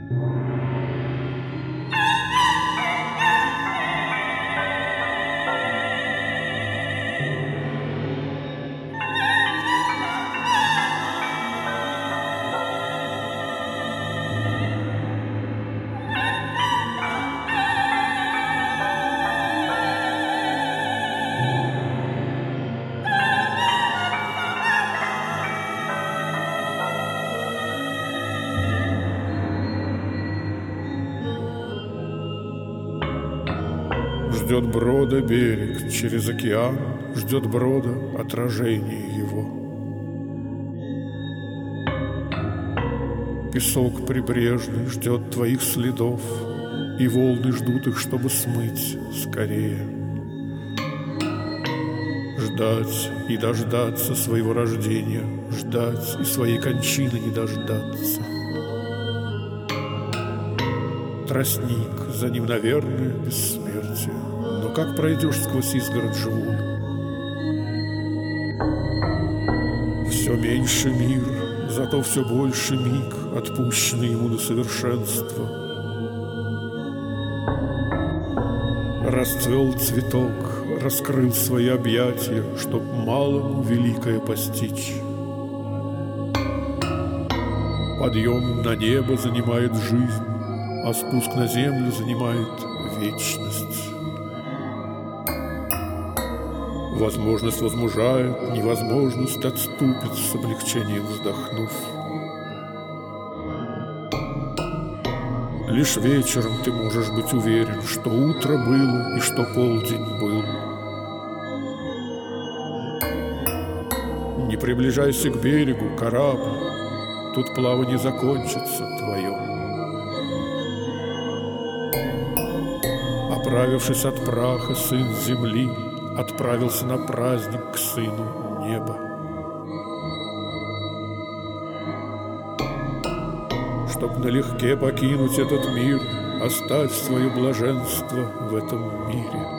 Ждет брода берег через океан, ждет брода отражение его. Песок прибрежный ждет твоих следов, и волны ждут их, чтобы смыть скорее. Ждать и дождаться своего рождения, ждать и своей кончины не дождаться. Тростник, за ним, наверное, бессмертие. Но как пройдешь сквозь изгородь живую? Все меньше мир, зато все больше миг, отпущенный ему на совершенство. Расцвел цветок, раскрыл свои объятия, чтоб малому великое постичь. Подъем на небо занимает жизнь, а спуск на землю занимает вечность. Возможность возмужает, невозможность отступит, с облегчением вздохнув. Лишь вечером ты можешь быть уверен, что утро было и что полдень был. Не приближайся к берегу, корабль, тут плавание закончится твое. Оправившись от праха, сын земли отправился на праздник к сыну неба. Чтоб налегке покинуть этот мир, оставь свое блаженство в этом мире.